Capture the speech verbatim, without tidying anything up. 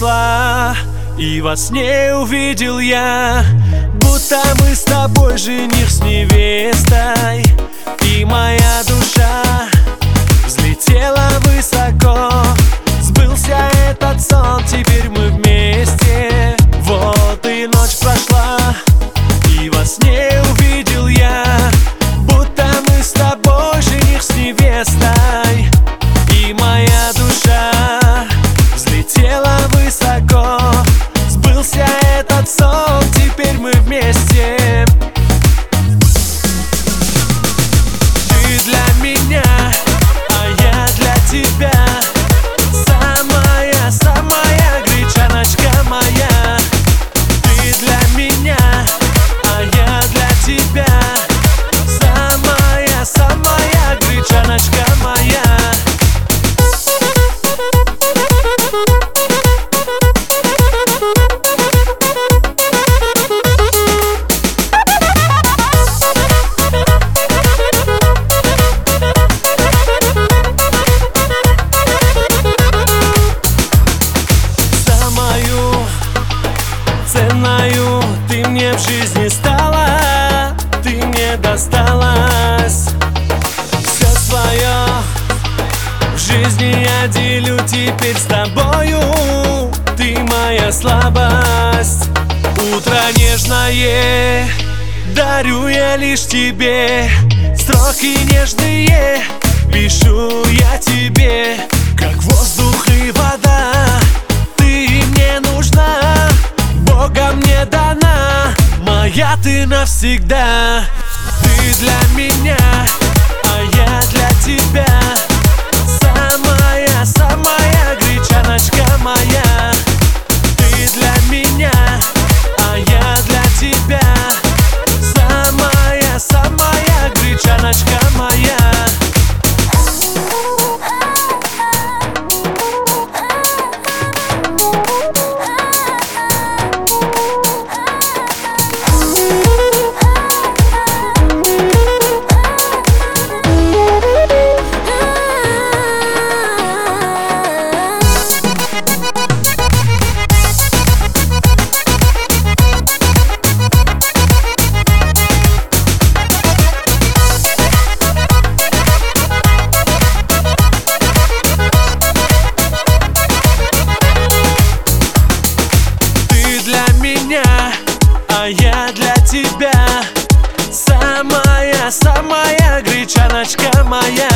прошла, и во сне увидел я, будто мы с тобой жених с невестой. И моя душа взлетела высоко, сбылся этот сон, теперь мы вместе. Вот и ночь прошла, и во сне увидел я, будто мы с тобой жених с невестой. И моя душа взлетела высоко, сбылся этот сон, теперь мы вместе. Ты для меня, а я для тебя, самая, самая гречаночка моя. Ты для меня, а я для тебя, самая, самая гречаночка моя. Ценою ты мне в жизни стала, ты мне досталась. Все свое в жизни я делю теперь с тобою, ты моя слабость. Утро нежное дарю я лишь тебе, строки нежные пишу я тебе, как воздух и вода. Ты мне нужна, Богом мне дана, моя ты навсегда. Ты для меня, а я для тебя, самая, самая гречаночка моя. Ты для меня, а я для тебя, самая, самая гречаночка моя. А я для тебя, самая, самая гречаночка моя.